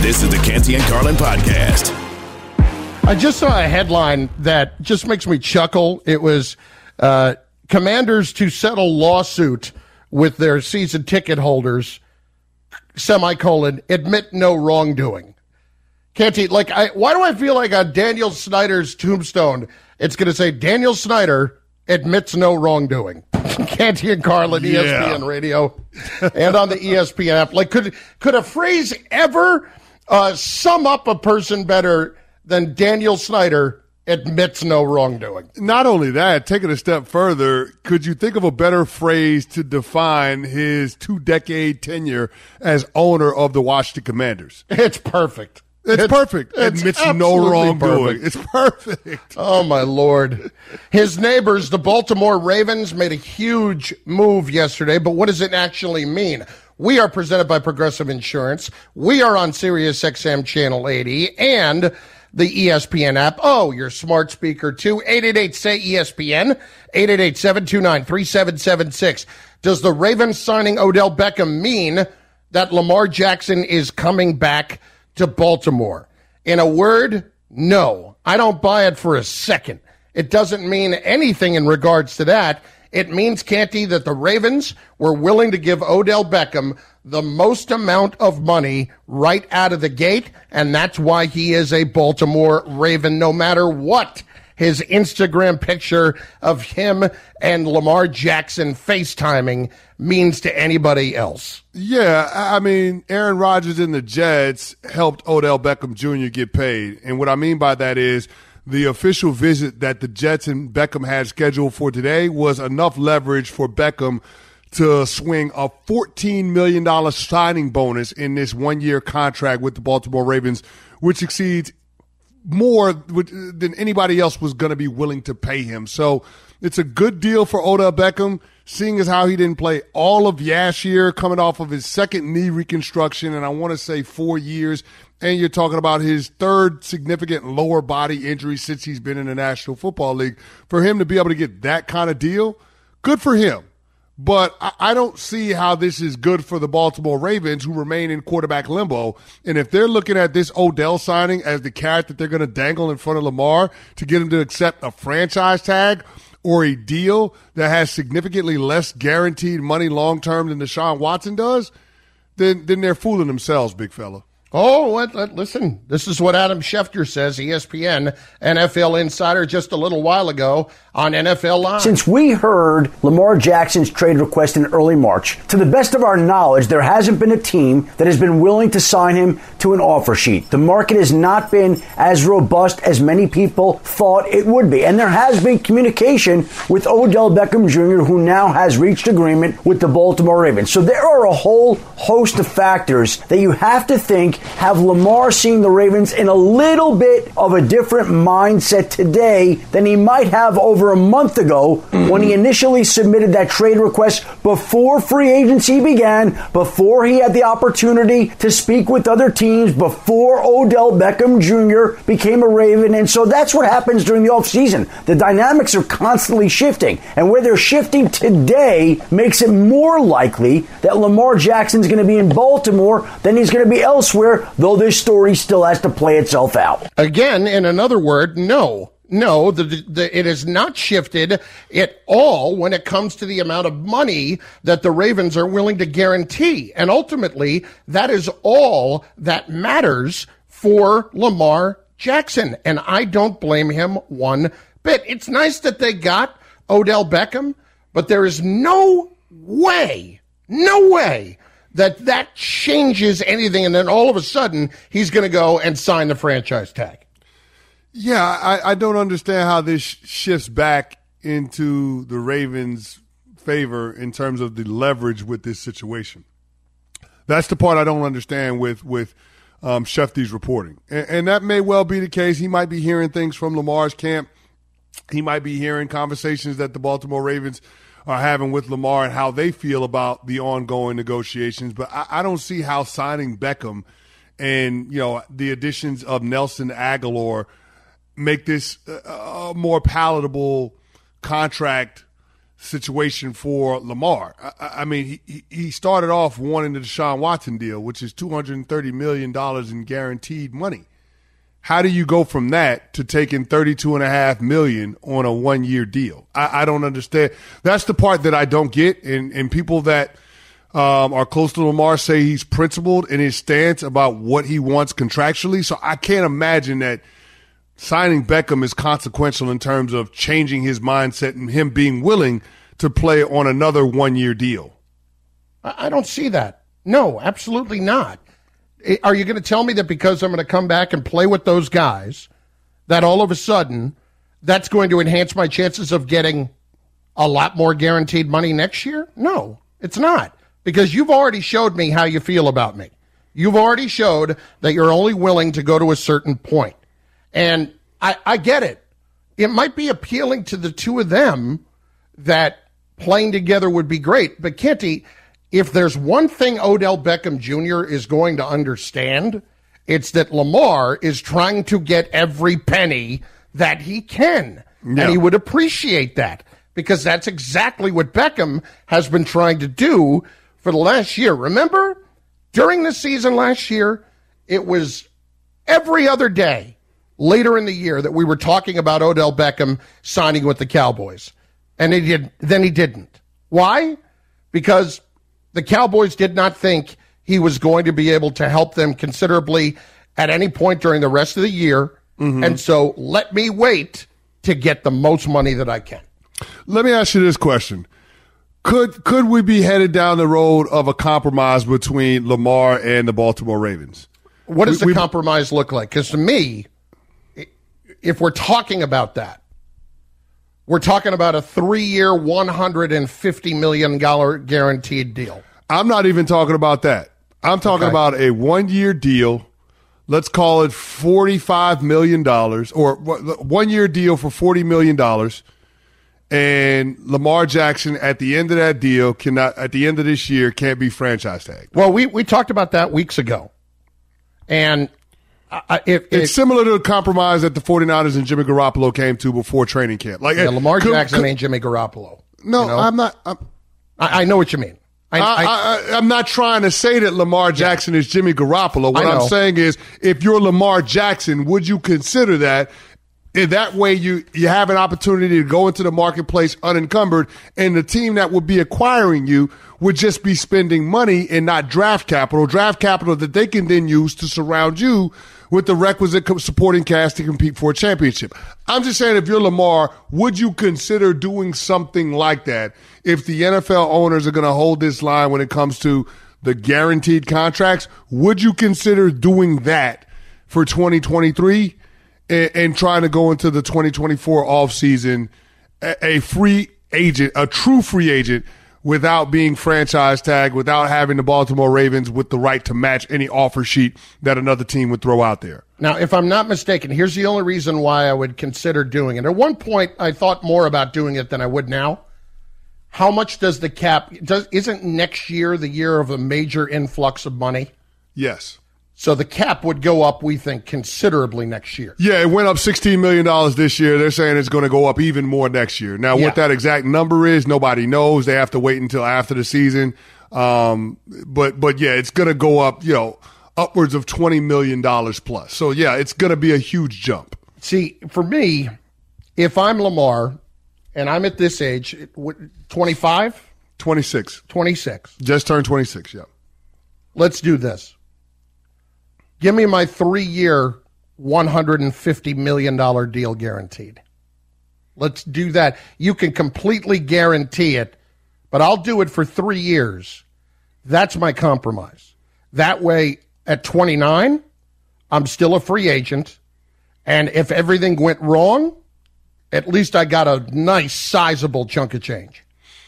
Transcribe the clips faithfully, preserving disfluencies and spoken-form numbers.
This is the Canty and Carlin podcast. I just saw a headline that just makes me chuckle. It was uh, Commanders to settle lawsuit with their season ticket holders, semicolon, admit no wrongdoing. Canty, like, I, why do I feel like on Daniel Snyder's tombstone, it's going to say Daniel Snyder admits no wrongdoing? Canty and Carlin, yeah. E S P N Radio, and on the E S P N app. Like, could could a phrase ever uh, sum up a person better than Daniel Snyder admits no wrongdoing? Not only that, take it a step further, could you think of a better phrase to define his two-decade tenure as owner of the Washington Commanders? It's perfect. It's, it's perfect. It's admits no wrongdoing. Perfect. It's perfect. Oh, my Lord. His neighbors, the Baltimore Ravens, made a huge move yesterday, but what does it actually mean? We are presented by Progressive Insurance. We are on Sirius X M Channel eighty and the E S P N app. Oh, your smart speaker, too. eight eight eight, S A Y, E S P N, eight eight eight, seven two nine, three seven seven six. Does the Ravens signing Odell Beckham mean that Lamar Jackson is coming back to Baltimore? In a word, no. I don't buy it for a second. It doesn't mean anything in regards to that. It means, Canty, that the Ravens were willing to give Odell Beckham the most amount of money right out of the gate, and that's why he is a Baltimore Raven, no matter what his Instagram picture of him and Lamar Jackson FaceTiming means to anybody else. Yeah, I mean, Aaron Rodgers and the Jets helped Odell Beckham Junior get paid. And what I mean by that is the official visit that the Jets and Beckham had scheduled for today was enough leverage for Beckham to swing a fourteen million dollars signing bonus in this one-year contract with the Baltimore Ravens, which exceeds more than anybody else was going to be willing to pay him. So it's a good deal for Odell Beckham, seeing as how he didn't play all of last year, coming off of his second knee reconstruction, and I want to say four years. And you're talking about his third significant lower body injury since he's been in the National Football League. For him to be able to get that kind of deal, good for him. But I don't see how this is good for the Baltimore Ravens, who remain in quarterback limbo. And if they're looking at this Odell signing as the carrot that they're going to dangle in front of Lamar to get him to accept a franchise tag or a deal that has significantly less guaranteed money long-term than Deshaun Watson does, then, then they're fooling themselves, big fella. Oh, what, what, listen, this is what Adam Schefter says, E S P N, N F L insider, just a little while ago on N F L Live. Since we heard Lamar Jackson's trade request in early March, to the best of our knowledge, there hasn't been a team that has been willing to sign him to an offer sheet. The market has not been as robust as many people thought it would be. And there has been communication with Odell Beckham Junior, who now has reached agreement with the Baltimore Ravens. So there are a whole host of factors that you have to think have Lamar seeing the Ravens in a little bit of a different mindset today than he might have over a month ago mm-hmm. when he initially submitted that trade request before free agency began, before he had the opportunity to speak with other teams, before Odell Beckham Junior became a Raven. And so that's what happens during the offseason. The dynamics are constantly shifting. And where they're shifting today makes it more likely that Lamar Jackson's going to be in Baltimore than he's going to be elsewhere, though this story still has to play itself out. Again, in another word, no. No, the, the, it has not shifted at all when it comes to the amount of money that the Ravens are willing to guarantee. And ultimately, that is all that matters for Lamar Jackson. And I don't blame him one bit. It's nice that they got Odell Beckham, but there is no way, no way that that changes anything, and then all of a sudden he's going to go and sign the franchise tag. Yeah, I, I don't understand how this shifts back into the Ravens' favor in terms of the leverage with this situation. That's the part I don't understand with with um, Schefter's reporting. And, and that may well be the case. He might be hearing things from Lamar's camp. He might be hearing conversations that the Baltimore Ravens are having with Lamar and how they feel about the ongoing negotiations. But I, I don't see how signing Beckham and, you know, the additions of Nelson Agholor make this a more palatable contract situation for Lamar. I, I mean, he, he started off wanting the Deshaun Watson deal, which is two hundred thirty million dollars in guaranteed money. How do you go from that to taking thirty-two point five million dollars on a one-year deal? I, I don't understand. That's the part that I don't get. And, and people that um, are close to Lamar say he's principled in his stance about what he wants contractually. So I can't imagine that signing Beckham is consequential in terms of changing his mindset and him being willing to play on another one-year deal. I don't see that. No, absolutely not. Are you going to tell me that because I'm going to come back and play with those guys, that all of a sudden that's going to enhance my chances of getting a lot more guaranteed money next year? No, it's not. Because you've already showed me how you feel about me. You've already showed that you're only willing to go to a certain point. And I, I get it. It might be appealing to the two of them that playing together would be great. But Kenty, if there's one thing Odell Beckham Junior is going to understand, it's that Lamar is trying to get every penny that he can. Yeah. And he would appreciate that because that's exactly what Beckham has been trying to do for the last year. Remember, during the season last year, it was every other day later in the year that we were talking about Odell Beckham signing with the Cowboys. And he did, then he didn't. Why? Because the Cowboys did not think he was going to be able to help them considerably at any point during the rest of the year. Mm-hmm. And so let me wait to get the most money that I can. Let me ask you this question. Could could we be headed down the road of a compromise between Lamar and the Baltimore Ravens? What does we, the compromise look like? Because to me, if we're talking about that, we're talking about a three-year, one hundred fifty million dollars guaranteed deal. I'm not even talking about that. I'm talking okay. about a one-year deal. Let's call it forty-five million dollars, or one-year deal for forty million dollars. And Lamar Jackson, at the end of that deal, cannot. At the end of this year, can't be franchise tagged. Well, we, we talked about that weeks ago. And I, if, it's if, similar to the compromise that the 49ers and Jimmy Garoppolo came to before training camp. Like yeah, Lamar could, Jackson could, ain't Jimmy Garoppolo. No, you know? I'm not. I'm, I, I know what you mean. I, I, I, I'm not trying to say that Lamar Jackson yeah. is Jimmy Garoppolo. What I'm saying is, if you're Lamar Jackson, would you consider that? In that way, you, you have an opportunity to go into the marketplace unencumbered, and the team that would be acquiring you would just be spending money and not draft capital, draft capital that they can then use to surround you with the requisite supporting cast to compete for a championship. I'm just saying, if you're Lamar, would you consider doing something like that if the N F L owners are going to hold this line when it comes to the guaranteed contracts? Would you consider doing that for twenty twenty-three? And, and trying to go into the twenty twenty-four offseason a, a free agent, a true free agent, without being franchise tagged, without having the Baltimore Ravens with the right to match any offer sheet that another team would throw out there. Now, if I'm not mistaken, here's the only reason why I would consider doing it. At one point, I thought more about doing it than I would now. How much does the cap – does isn't next year the year of a major influx of money? Yes. So the cap would go up, we think, considerably next year. Yeah, it went up sixteen million dollars this year. They're saying it's going to go up even more next year. Now, yeah. what that exact number is, nobody knows. They have to wait until after the season. Um, but, but yeah, it's going to go up, you know, upwards of twenty million dollars plus. So, yeah, it's going to be a huge jump. See, for me, if I'm Lamar and I'm at this age, twenty-five? twenty-six. twenty-six. Just turned twenty-six, yeah. Let's do this. Give me my three-year, one hundred fifty million dollars deal guaranteed. Let's do that. You can completely guarantee it, but I'll do it for three years. That's my compromise. That way, at twenty-nine, I'm still a free agent, and if everything went wrong, at least I got a nice, sizable chunk of change.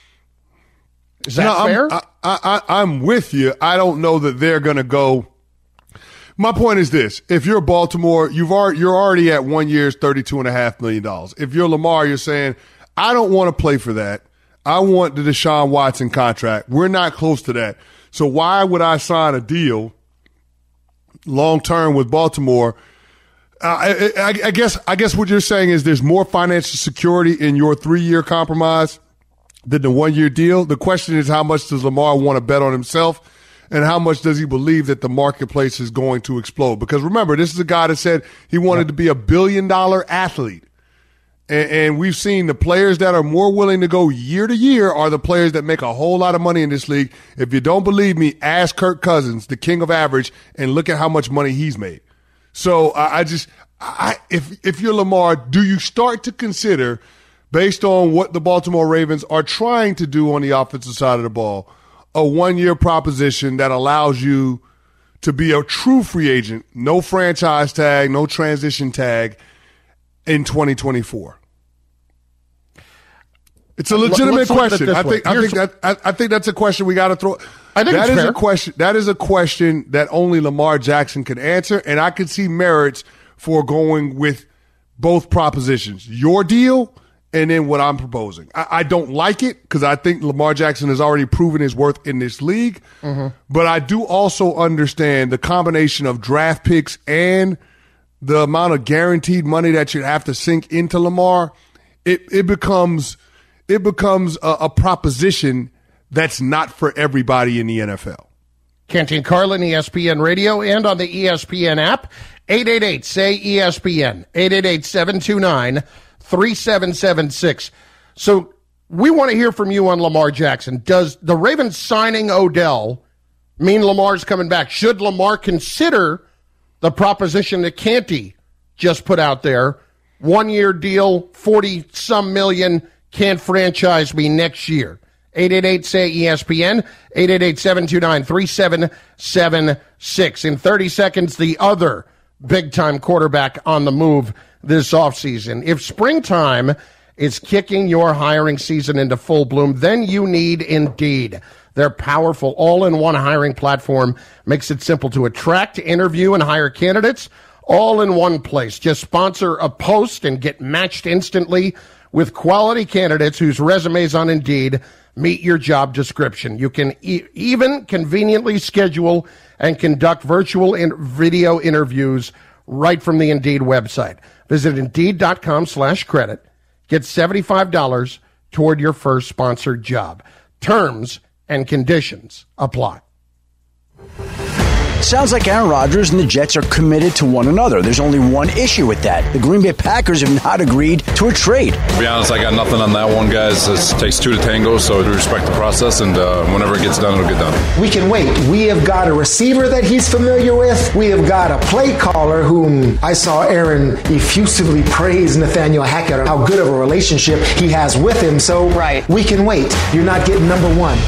Is that no, fair? I'm, I, I, I'm with you. I don't know that they're going to go. My point is this. If you're Baltimore, you've already, you're already at one year's thirty-two point five million dollars. If you're Lamar, you're saying, I don't want to play for that. I want the Deshaun Watson contract. We're not close to that. So why would I sign a deal long-term with Baltimore? Uh, I, I, I guess I guess what you're saying is there's more financial security in your three-year compromise than the one-year deal. The question is, how much does Lamar want to bet on himself, and how much does he believe that the marketplace is going to explode? Because remember, this is a guy that said he wanted yep. to be a billion-dollar athlete. And, and we've seen the players that are more willing to go year to year are the players that make a whole lot of money in this league. If you don't believe me, ask Kirk Cousins, the king of average, and look at how much money he's made. So I, I just, I, if if you're Lamar, do you start to consider, based on what the Baltimore Ravens are trying to do on the offensive side of the ball, a one-year proposition that allows you to be a true free agent, no franchise tag, no transition tag, in twenty twenty-four? It's a legitimate question. I think, I think that I, I think that's a question we got to throw. I think that it's is fair. a question. That is a question that only Lamar Jackson can answer, and I could see merits for going with both propositions: your deal and then what I'm proposing. I, I don't like it because I think Lamar Jackson has already proven his worth in this league, mm-hmm. but I do also understand the combination of draft picks and the amount of guaranteed money that you have to sink into Lamar. It it becomes it becomes a, a proposition that's not for everybody in the N F L. Canty and Carlin, E S P N Radio, and on the E S P N app. eight eight eight, S A Y, E S P N. eight eight eight, seven two nine, three seven seven six. So we want to hear from you on Lamar Jackson. Does the Ravens signing Odell mean Lamar's coming back? Should Lamar consider the proposition that Canty just put out there? One-year deal, forty-some million, can't franchise me next year. eight eight eight, S A Y, E S P N, eight eight eight, seven two nine, three seven seven six. In thirty seconds, the other big-time quarterback on the move this offseason. If springtime is kicking your hiring season into full bloom, then you need Indeed. Their powerful all-in-one hiring platform makes it simple to attract, interview, and hire candidates all in one place. Just sponsor a post and get matched instantly with quality candidates whose resumes on Indeed meet your job description. You can e- even conveniently schedule and conduct virtual and video interviews right from the Indeed website. Visit Indeed.com slash credit. Get seventy-five dollars toward your first sponsored job. Terms and conditions apply. Sounds like Aaron Rodgers and the Jets are committed to one another. There's only one issue with that. The Green Bay Packers have not agreed to a trade. To be honest, I got nothing on that one, guys. It takes two to tango, so we respect the process, and uh, whenever it gets done, it'll get done. We can wait. We have got a receiver that he's familiar with. We have got a play caller whom I saw Aaron effusively praise Nathaniel Hackett on how good of a relationship he has with him. So right. We can wait. You're not getting number one.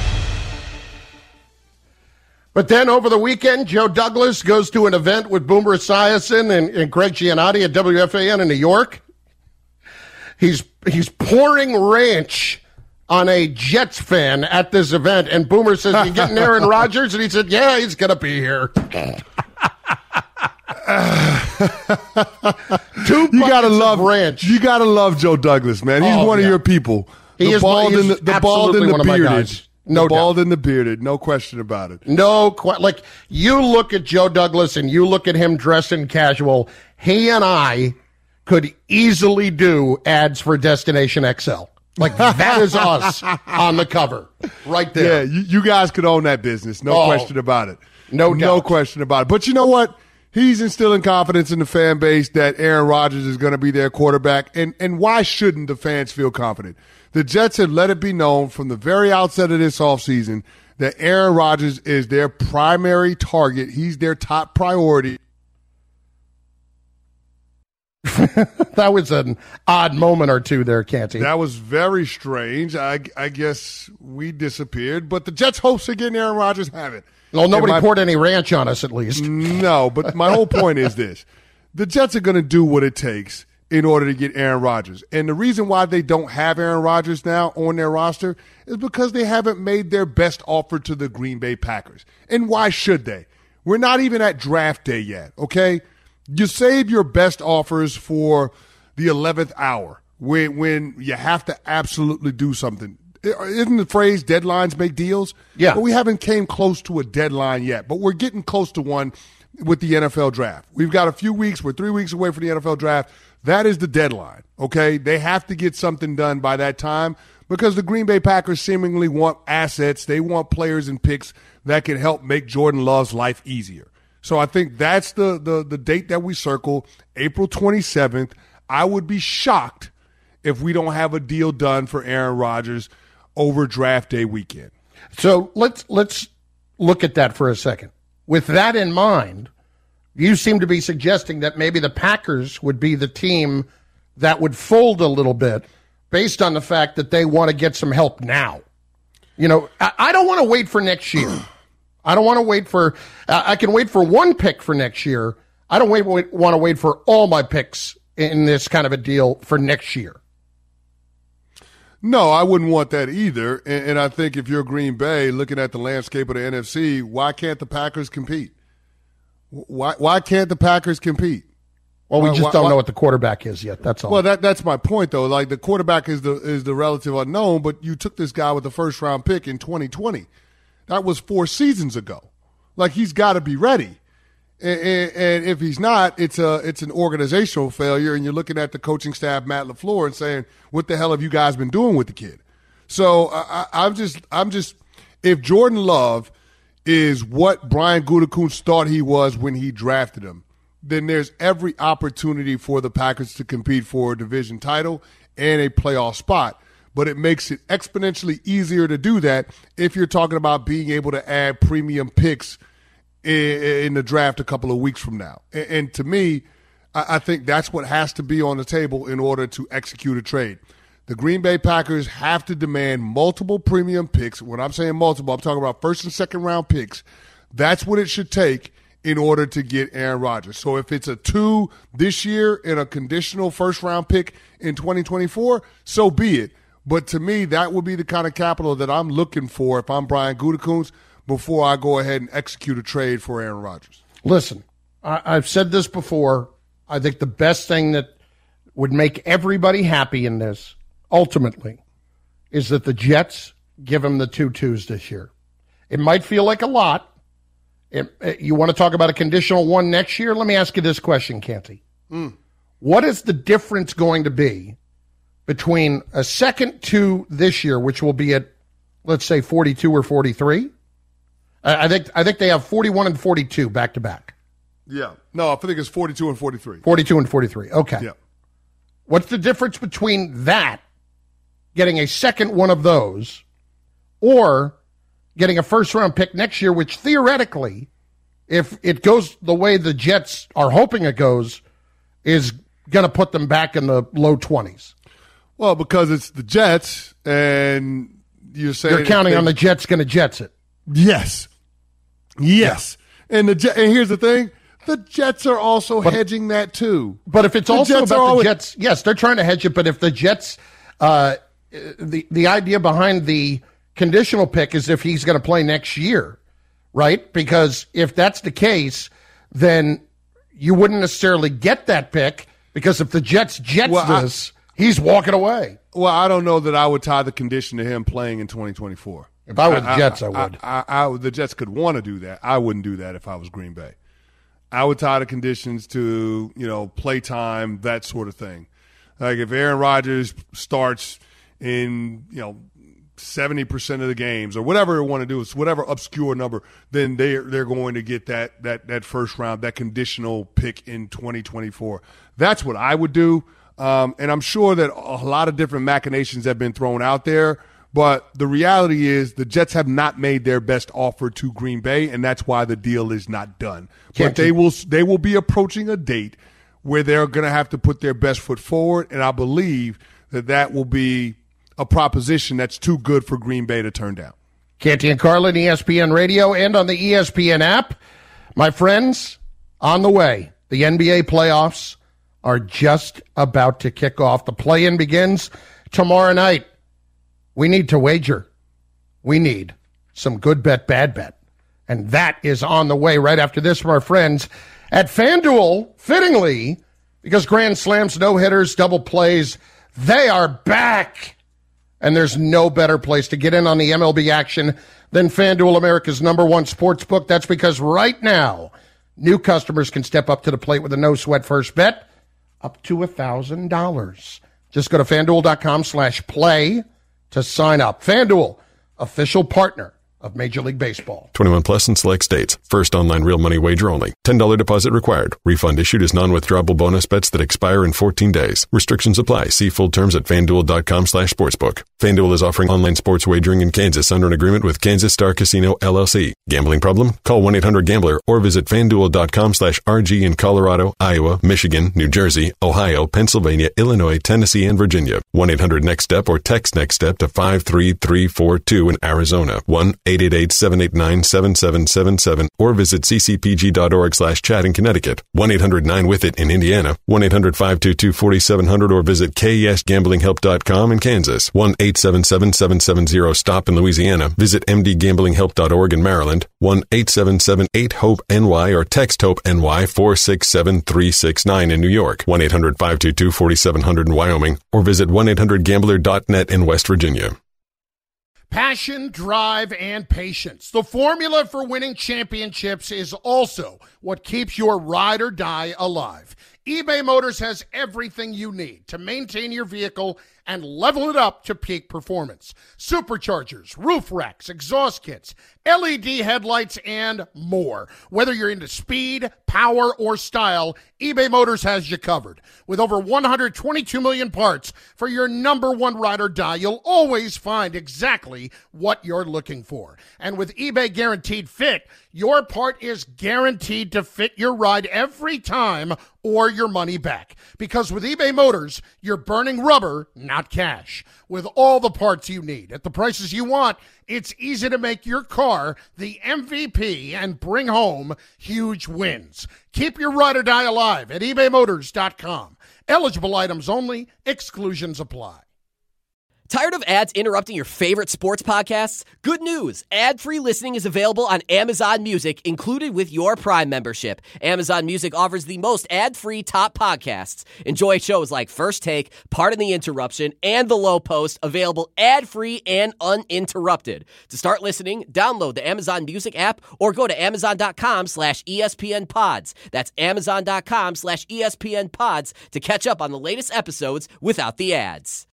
But then over the weekend, Joe Douglas goes to an event with Boomer Esiason and, and Greg Giannotti at W F A N in New York. He's he's pouring ranch on a Jets fan at this event, and Boomer says, "You getting Aaron Rodgers?" And he said, "Yeah, he's going to be here." Two you gotta love ranch. You gotta love Joe Douglas, man. He's oh, one yeah. of your people. He the is bald and the, the bald and the bearded. No the bald doubt. and the bearded, no question about it. No, like you look at Joe Douglas and you look at him dressing casual. He and I could easily do ads for Destination X L. Like that is us on the cover, right there. Yeah, you, you guys could own that business, no oh, question about it. No doubt, no question about it. But you know what? He's instilling confidence in the fan base that Aaron Rodgers is going to be their quarterback, and and why shouldn't the fans feel confident? The Jets have let it be known from the very outset of this offseason that Aaron Rodgers is their primary target. He's their top priority. That was an odd moment or two there, Canty. That was very strange. I, I guess we disappeared, but the Jets' hopes of getting Aaron Rodgers haven't. Well, nobody my, poured any ranch on us, at least. No, but my whole point is this. The Jets are going to do what it takes in order to get Aaron Rodgers. And the reason why they don't have Aaron Rodgers now on their roster is because they haven't made their best offer to the Green Bay Packers. And why should they? We're not even at draft day yet, okay? You save your best offers for the eleventh hour when, when you have to absolutely do something. Isn't the phrase deadlines make deals? Yeah. But we haven't came close to a deadline yet, but we're getting close to one with the N F L draft. We've got a few weeks. We're three weeks away from the N F L draft. That is the deadline, okay? They have to get something done by that time because the Green Bay Packers seemingly want assets. They want players and picks that can help make Jordan Love's life easier. So I think that's the, the, the date that we circle, April twenty-seventh. I would be shocked if we don't have a deal done for Aaron Rodgers over draft day weekend. So let's let's look at that for a second. With that in mind, you seem to be suggesting that maybe the Packers would be the team that would fold a little bit based on the fact that they want to get some help now. You know, I, I don't want to wait for next year. I don't want to wait for uh, – I can wait for one pick for next year. I don't wait, wait, want to wait for all my picks in this kind of a deal for next year. No, I wouldn't want that either. And, and I think if you're Green Bay, looking at the landscape of the N F C, why can't the Packers compete? Why why can't the Packers compete? Well, we just why, don't why, know what the quarterback is yet. That's all. Well, that that's my point, though. Like, the quarterback is the is the relative unknown, but you took this guy with the first round pick in twenty twenty. That was four seasons ago. Like, he's got to be ready. And, and, and if he's not, it's a it's an organizational failure. And you're looking at the coaching staff, Matt LaFleur, and saying, "What the hell have you guys been doing with the kid?" So I, I'm just I'm just if Jordan Love is what Brian Gutekunst thought he was when he drafted him, then there's every opportunity for the Packers to compete for a division title and a playoff spot. But it makes it exponentially easier to do that if you're talking about being able to add premium picks in, in the draft a couple of weeks from now. And, and to me, I, I think that's what has to be on the table in order to execute a trade. The Green Bay Packers have to demand multiple premium picks. When I'm saying multiple, I'm talking about first and second round picks. That's what it should take in order to get Aaron Rodgers. So if it's a two this year and a conditional first round pick in twenty twenty-four, so be it. But to me, that would be the kind of capital that I'm looking for if I'm Brian Gutekunst before I go ahead and execute a trade for Aaron Rodgers. Listen, I, I've said this before. I think the best thing that would make everybody happy in this, ultimately, is that the Jets give him the two twos this year. It might feel like a lot. It, it, you want to talk about a conditional one next year? Let me ask you this question, Canty. Mm. What is the difference going to be between a second two this year, which will be at, let's say, forty-two or forty-three? I, I think I think they have forty-one and forty-two back to back. Yeah. No, I think it's forty-two and forty-three. forty-two and forty-three. Okay. Yeah. What's the difference between that, getting a second one of those, or getting a first-round pick next year, which theoretically, if it goes the way the Jets are hoping it goes, is going to put them back in the low twenties? Well, because it's the Jets, and you're saying you're counting they, on the Jets going to Jets it. Yes, yes. Yeah. And the and here's the thing: the Jets are also but, hedging that too. But if it's the also Jets about always, the Jets, yes, they're trying to hedge it. But if the Jets, uh, the the idea behind the conditional pick is if he's going to play next year, right? Because if that's the case, then you wouldn't necessarily get that pick, because if the Jets Jets well, this. I, He's walking away. Well, I don't know that I would tie the condition to him playing in twenty twenty-four. If I were the Jets, I, I would. I, I, I, the Jets could want to do that. I wouldn't do that if I was Green Bay. I would tie the conditions to, you know, play time, that sort of thing. Like if Aaron Rodgers starts in, you know, seventy percent of the games or whatever they want to do, it's whatever obscure number, then they're, they're going to get that, that, that first round, that conditional pick in twenty twenty-four. That's what I would do. Um, and I'm sure that a lot of different machinations have been thrown out there, but the reality is the Jets have not made their best offer to Green Bay, and that's why the deal is not done. Can't but they you- will they will be approaching a date where they're going to have to put their best foot forward, and I believe that that will be a proposition that's too good for Green Bay to turn down. Canty and Carlin, E S P N Radio, and on the E S P N app. My friends, on the way, the N B A playoffs are just about to kick off. The play-in begins tomorrow night. We need to wager. We need some good bet, bad bet. And that is on the way right after this from our friends at FanDuel, fittingly, because Grand Slams, no-hitters, double plays, they are back. And there's no better place to get in on the M L B action than FanDuel, America's number one sports book. That's because right now, new customers can step up to the plate with a no-sweat first bet, up to one thousand dollars. Just go to FanDuel.com slash play to sign up. FanDuel, official partner of Major League Baseball. twenty-one plus in select states. First online real money wager only. ten dollars deposit required. Refund issued as non-withdrawable bonus bets that expire in fourteen days. Restrictions apply. See full terms at FanDuel.com slash sportsbook. FanDuel is offering online sports wagering in Kansas under an agreement with Kansas Star Casino, L L C. Gambling problem? Call one eight hundred gambler or visit FanDuel.com slash RG in Colorado, Iowa, Michigan, New Jersey, Ohio, Pennsylvania, Illinois, Tennessee, and Virginia. one eight hundred next step or text next step to five three three four two in Arizona. one eight eight eight seven eight nine seven seven seven seven or visit ccpg.org slash chat in Connecticut. one eight hundred nine with it in Indiana. one eight hundred five two two four seven zero zero or visit k e s gambling help dot com in Kansas. one eight seven seven seven seven zero stop in Louisiana. Visit m d gambling help dot org in Maryland. one eight seven seven eight hope N Y or text HOPE N Y four six seven three six nine in New York. one eight hundred five two two four seven zero zero in Wyoming or visit one eight hundred gambler dot net in West Virginia. Passion, drive, and patience. The formula for winning championships is also what keeps your ride or die alive. eBay Motors has everything you need to maintain your vehicle and level it up to peak performance. Superchargers, roof racks, exhaust kits, L E D headlights, and more. Whether you're into speed, power, or style, eBay Motors has you covered. With over one hundred twenty-two million parts for your number one ride or die, you'll always find exactly what you're looking for. And with eBay Guaranteed Fit, your part is guaranteed to fit your ride every time or your money back. Because with eBay Motors, you're burning rubber, not cash. With all the parts you need at the prices you want, it's easy to make your car the M V P and bring home huge wins. Keep your ride or die alive at ebay motors dot com. Eligible items only. Exclusions apply. Tired of ads interrupting your favorite sports podcasts? Good news! Ad-free listening is available on Amazon Music, included with your Prime membership. Amazon Music offers the most ad-free top podcasts. Enjoy shows like First Take, Pardon the Interruption, and The Low Post, available ad-free and uninterrupted. To start listening, download the Amazon Music app or go to amazon.com slash ESPN pods. That's amazon.com slash ESPN pods to catch up on the latest episodes without the ads.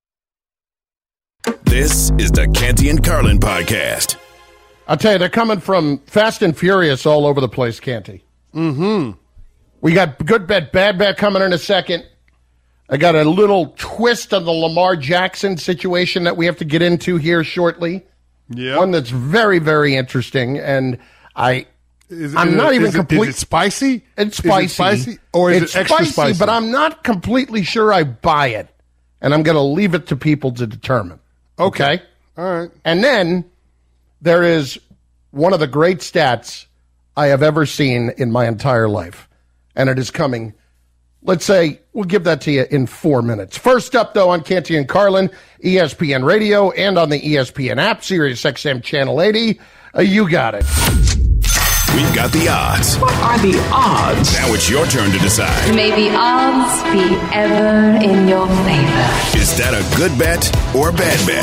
This is the Canty and Carlin podcast. I'll tell you, they're coming from Fast and Furious all over the place, Canty. Mm-hmm. We got good bet, bad bet coming in a second. I got a little twist on the Lamar Jackson situation that we have to get into here shortly. Yeah. One that's very, very interesting, and I, Is it, I'm is not it, even is complete. It, is it spicy? It's spicy. Is it spicy? Or is it's it extra spicy, spicy? but I'm not completely sure I buy it, and I'm going to leave it to people to determine. Okay. Okay? All right. And then there is one of the great stats I have ever seen in my entire life, and it is coming. Let's say we'll give that to you in four minutes. First up, though, on Canty and Carlin, E S P N Radio, and on the E S P N app, Sirius X M Channel eighty. Uh, you got it. We've got the odds. What are the odds? Now it's your turn to decide. May the odds be ever in your favor. Is that a good bet or a bad bet?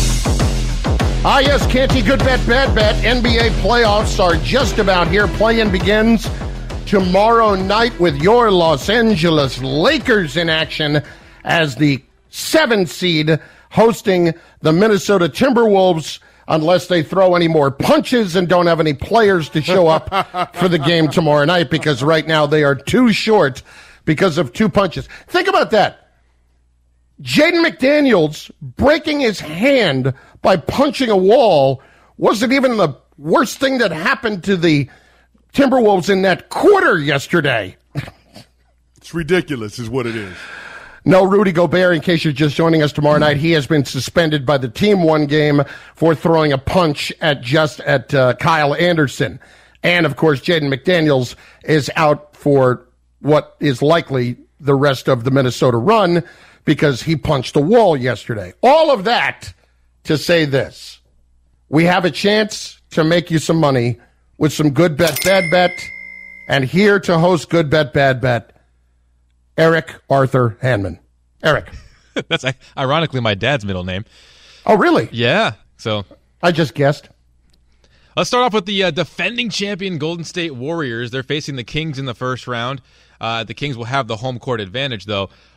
Ah, yes, Canty, good bet, bad bet. N B A playoffs are just about here. Play-in begins tomorrow night with your Los Angeles Lakers in action as the seventh seed hosting the Minnesota Timberwolves, unless they throw any more punches and don't have any players to show up for the game tomorrow night, because right now they are too short because of two punches. Think about that. Jaden McDaniels breaking his hand by punching a wall wasn't even the worst thing that happened to the Timberwolves in that quarter yesterday. It's ridiculous is what it is. No Rudy Gobert, in case you're just joining us tomorrow night. He has been suspended by the team one game for throwing a punch at just at uh, Kyle Anderson. And, of course, Jaden McDaniels is out for what is likely the rest of the Minnesota run because he punched a wall yesterday. All of that to say this. We have a chance to make you some money with some good bet, bad bet. And here to host Good Bet, Bad Bet, Eric Arthur Hanman. Eric. That's ironically my dad's middle name. Oh, really? Yeah. So I just guessed. Let's start off with the uh, defending champion Golden State Warriors. They're facing the Kings in the first round. Uh, the Kings will have the home court advantage, though.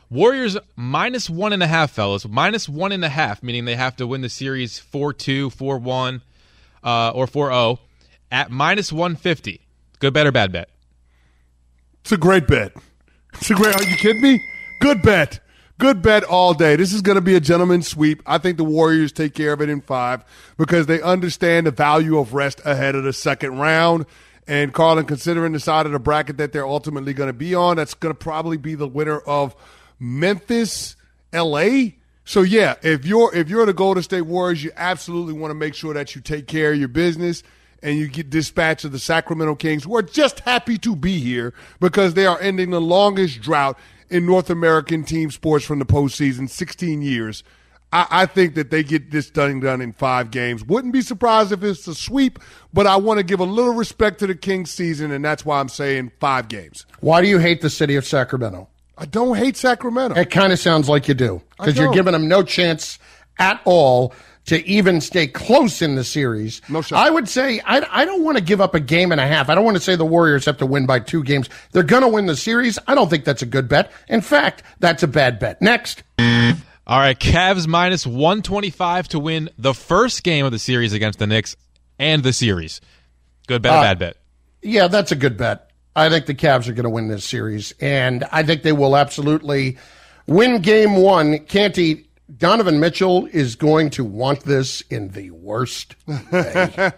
Warriors minus one and a half, fellas. Minus one and a half, meaning they have to win the series four two, four one, uh, or four oh at minus one fifty. Good bet or bad bet? It's a great bet. It's a great. Are you kidding me? Good bet. Good bet all day. This is going to be a gentleman's sweep. I think the Warriors take care of it in five because they understand the value of rest ahead of the second round. And, Carlin, considering the side of the bracket that they're ultimately going to be on, that's going to probably be the winner of Memphis, L A. So, yeah, if you're if you're the Golden State Warriors, you absolutely want to make sure that you take care of your business and you get dispatched of the Sacramento Kings, who are just happy to be here because they are ending the longest drought in North American team sports from the postseason, sixteen years. I, I think that they get this done done in five games. Wouldn't be surprised if it's a sweep, but I want to give a little respect to the Kings season, and that's why I'm saying five games. Why do you hate the city of Sacramento? I don't hate Sacramento. It kind of sounds like you do because you're giving them no chance at all to even stay close in the series. No shot. I would say I, I don't want to give up a game and a half. I don't want to say the Warriors have to win by two games. They're going to win the series. I don't think that's a good bet. In fact, that's a bad bet. Next. All right, Cavs minus one twenty-five to win the first game of the series against the Knicks and the series. Good bet or uh, bad bet? Yeah, that's a good bet. I think the Cavs are going to win this series, and I think they will absolutely win game one. Canty, Donovan Mitchell is going to want this in the worst way.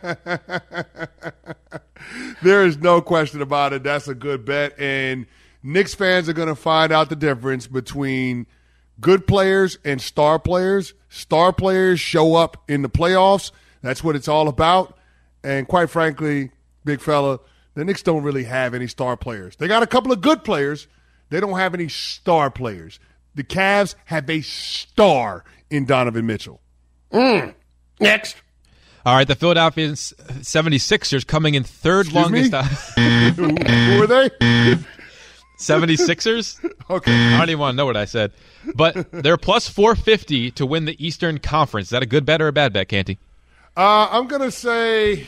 There is no question about it. That's a good bet. And Knicks fans are going to find out the difference between good players and star players. Star players show up in the playoffs. That's what it's all about. And quite frankly, big fella, the Knicks don't really have any star players. They got a couple of good players. They don't have any star players. The Cavs have a star in Donovan Mitchell. Mm. Next. All right, the Philadelphia seventy-sixers coming in third Excuse longest. who, who were they? seventy-sixers? Okay. I don't even want to know what I said. But they're plus four fifty to win the Eastern Conference. Is that a good bet or a bad bet, Canty? Uh, I'm going to say,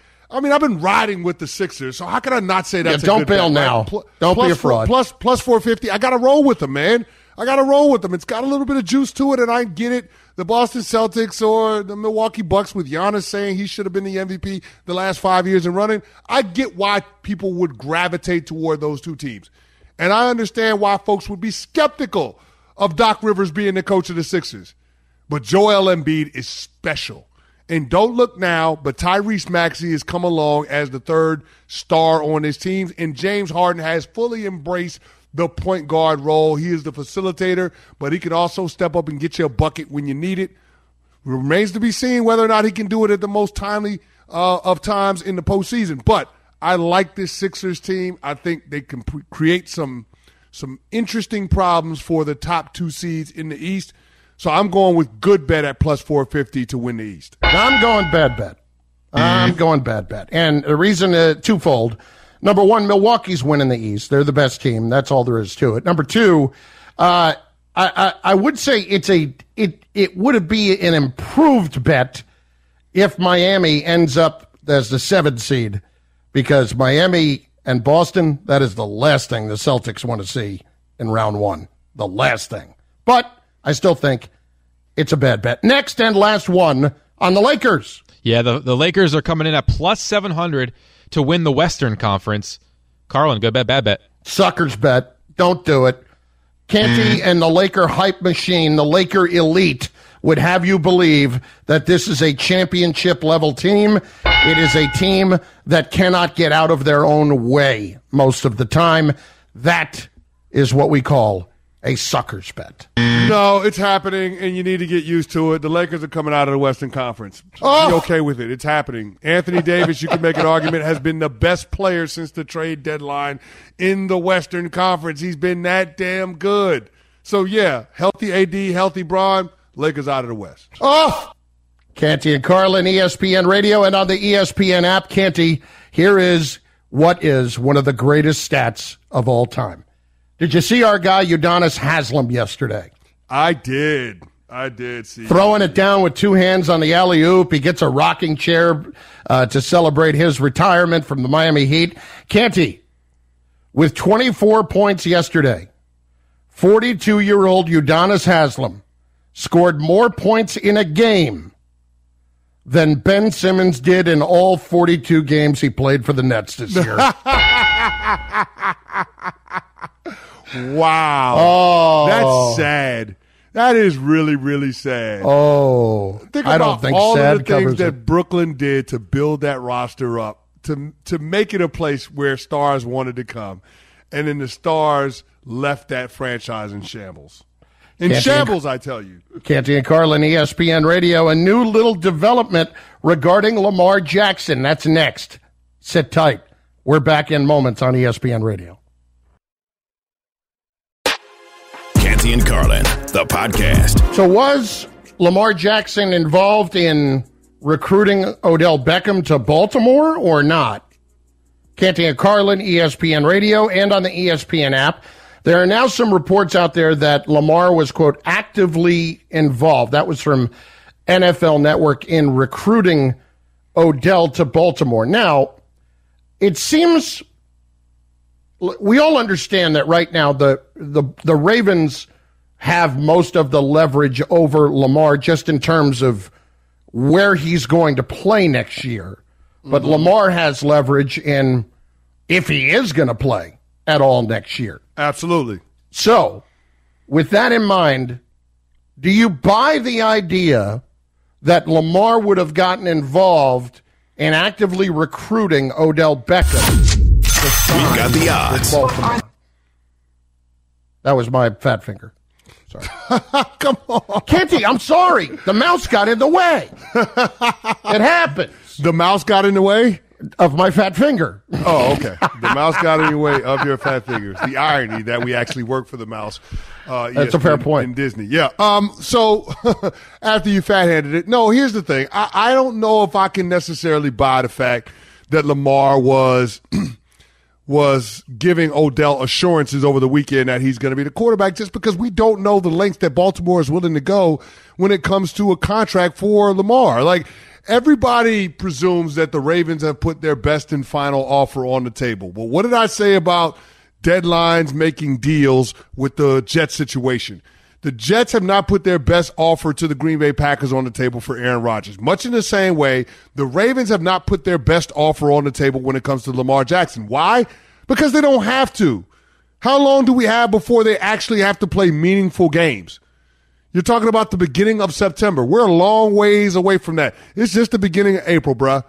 I mean, I've been riding with the Sixers, so how can I not say that's yeah, a don't good bail bet, now. Right? Pl- don't plus be a fraud. Four, plus, plus four fifty. I got to roll with them, man. I got to roll with them. It's got a little bit of juice to it, and I get it. The Boston Celtics or the Milwaukee Bucks with Giannis saying he should have been the M V P the last five years and running. I get why people would gravitate toward those two teams. And I understand why folks would be skeptical of Doc Rivers being the coach of the Sixers. But Joel Embiid is special. And don't look now, but Tyrese Maxey has come along as the third star on his team. And James Harden has fully embraced the point guard role. He is the facilitator, but he can also step up and get you a bucket when you need it. It remains to be seen whether or not he can do it at the most timely uh, of times in the postseason. But I like this Sixers team. I think they can pre- create some some interesting problems for the top two seeds in the East. So I'm going with good bet at plus four fifty to win the East. I'm going bad bet. I'm going bad bet. And the reason, uh, twofold. Number one, Milwaukee's winning the East. They're the best team. That's all there is to it. Number two, uh, I, I, I would say it's a it it would be an improved bet if Miami ends up as the seventh seed, because Miami and Boston, that is the last thing the Celtics want to see in round one. The last thing. But I still think it's a bad bet. Next and last one on the Lakers. Yeah, the, the Lakers are coming in at plus seven hundred to win the Western Conference. Carlin, good bet, bad bet. Suckers bet. Don't do it. Canty and the Laker hype machine, the Laker elite, would have you believe that this is a championship-level team. It is a team that cannot get out of their own way most of the time. That is what we call a suckers bet. No, it's happening, and you need to get used to it. The Lakers are coming out of the Western Conference. Oh. Be okay with it. It's happening. Anthony Davis, you can make an argument, has been the best player since the trade deadline in the Western Conference. He's been that damn good. So, yeah, healthy A D, healthy Bron, Lakers out of the West. Oh! Canty and Carlin, E S P N Radio, and on the E S P N app. Canty, here is what is one of the greatest stats of all time. Did you see our guy Udonis Haslem yesterday? I did. I did see. Throwing it down with two hands on the alley-oop. He gets a rocking chair uh, to celebrate his retirement from the Miami Heat. Canty, with twenty-four points yesterday, forty-two-year-old Udonis Haslem scored more points in a game than Ben Simmons did in all forty-two games he played for the Nets this year. Wow. Oh. That's sad. That is really, really sad. Oh. Think I about don't think all sad of the things covers that it. Brooklyn did to build that roster up, to to make it a place where stars wanted to come. And then the stars left that franchise in shambles. In Canty shambles, and, I tell you. Canty and Carlin, E S P N Radio. A new little development regarding Lamar Jackson. That's next. Sit tight. We're back in moments on E S P N Radio. Canty and Carlin, the podcast. So was Lamar Jackson involved in recruiting Odell Beckham to Baltimore or not? Canty and Carlin, E S P N Radio, and on the E S P N app. There are now some reports out there that Lamar was, quote, actively involved. That was from N F L Network in recruiting Odell to Baltimore. Now, it seems we all understand that right now the the, the Ravens have most of the leverage over Lamar just in terms of where he's going to play next year. But mm-hmm. Lamar has leverage in if he is going to play at all next year. Absolutely. So, with that in mind, do you buy the idea that Lamar would have gotten involved in actively recruiting Odell Beckham? We've got the odds. That was my fat finger. Sorry. Come on. Canty, I'm sorry. The mouse got in the way. It happens. The mouse got in the way? Of my fat finger. Oh, okay. The mouse got in the way of your fat fingers. The irony that we actually work for the mouse. Uh, That's a fair in, point. In Disney. Yeah. Um. So after you fat-handed it, no, here's the thing. I, I don't know if I can necessarily buy the fact that Lamar was was giving Odell assurances over the weekend that he's going to be the quarterback just because we don't know the lengths that Baltimore is willing to go when it comes to a contract for Lamar. Like, everybody presumes that the Ravens have put their best and final offer on the table. Well, what did I say about deadlines making deals with the Jets situation? The Jets have not put their best offer to the Green Bay Packers on the table for Aaron Rodgers. Much in the same way, the Ravens have not put their best offer on the table when it comes to Lamar Jackson. Why? Because they don't have to. How long do we have before they actually have to play meaningful games? You're talking about the beginning of September. We're a long ways away from that. It's just the beginning of April, bruh.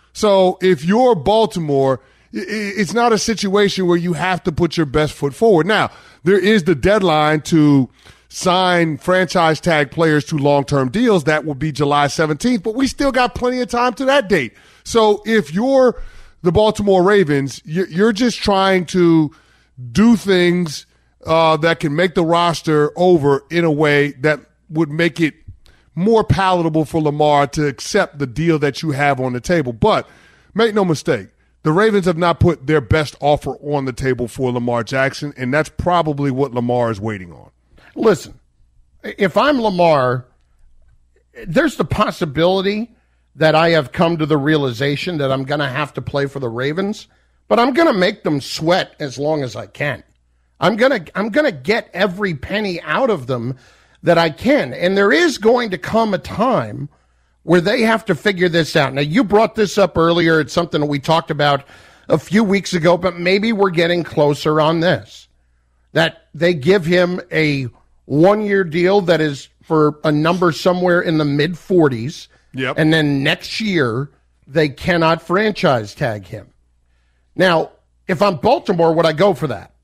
So if you're Baltimore, it's not a situation where you have to put your best foot forward. Now, there is the deadline to sign franchise tag players to long-term deals. That will be July seventeenth, but we still got plenty of time to that date. So if you're the Baltimore Ravens, you're just trying to do things uh, that can make the roster over in a way that would make it more palatable for Lamar to accept the deal that you have on the table. But make no mistake, the Ravens have not put their best offer on the table for Lamar Jackson, and that's probably what Lamar is waiting on. Listen, if I'm Lamar, there's the possibility that I have come to the realization that I'm going to have to play for the Ravens, but I'm going to make them sweat as long as I can. I'm going to I'm going to get every penny out of them that I can. And there is going to come a time where they have to figure this out. Now, you brought this up earlier. It's something that we talked about a few weeks ago, but maybe we're getting closer on this, that they give him a one-year deal that is for a number somewhere in the mid forties. Yep. And then next year, they cannot franchise tag him. Now, if I'm Baltimore, would I go for that?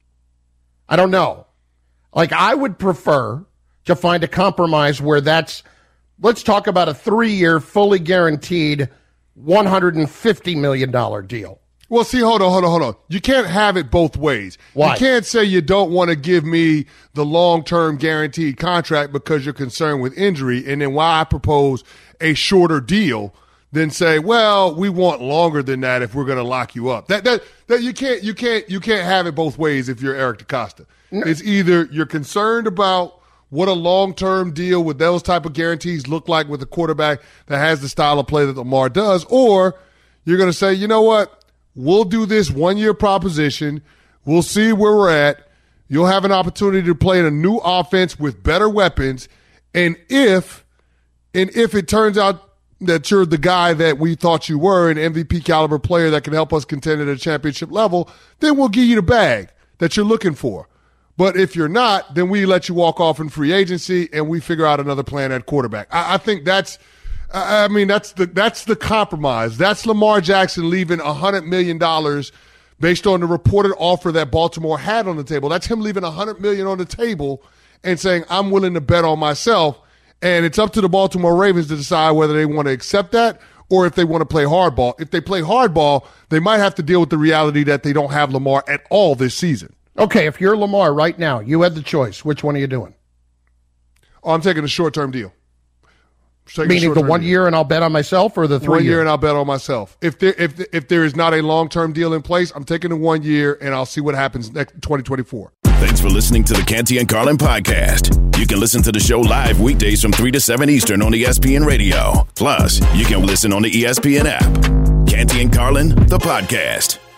I don't know. Like, I would prefer to find a compromise where that's, let's talk about a three-year, fully guaranteed one hundred fifty million dollars deal. Well, see, hold on, hold on, hold on. You can't have it both ways. Why? You can't say you don't want to give me the long-term guaranteed contract because you're concerned with injury, and then why I propose a shorter deal than say, well, we want longer than that if we're going to lock you up. That that that you can't you can't you can't have it both ways if you're Eric DeCosta. No. It's either you're concerned about what a long-term deal with those type of guarantees look like with a quarterback that has the style of play that Lamar does, or you're going to say, you know what? We'll do this one-year proposition. We'll see where we're at. You'll have an opportunity to play in a new offense with better weapons. And if and if it turns out that you're the guy that we thought you were, an M V P caliber player that can help us contend at a championship level, then we'll give you the bag that you're looking for. But if you're not, then we let you walk off in free agency and we figure out another plan at quarterback. I, I think that's, I mean, that's the that's the compromise. That's Lamar Jackson leaving one hundred million dollars based on the reported offer that Baltimore had on the table. That's him leaving one hundred million dollars on the table and saying, I'm willing to bet on myself. And it's up to the Baltimore Ravens to decide whether they want to accept that or if they want to play hardball. If they play hardball, they might have to deal with the reality that they don't have Lamar at all this season. Okay, if you're Lamar right now, you had the choice. Which one are you doing? Oh, I'm taking a short-term deal. Meaning the one deal. year and I'll bet on myself, or the three one year? year and I'll bet on myself. If there if if there is not a long-term deal in place, I'm taking the one year and I'll see what happens next twenty twenty-four. Thanks for listening to the Canty and Carlin podcast. You can listen to the show live weekdays from three to seven Eastern on E S P N Radio. Plus, you can listen on the E S P N app. Canty and Carlin, the podcast.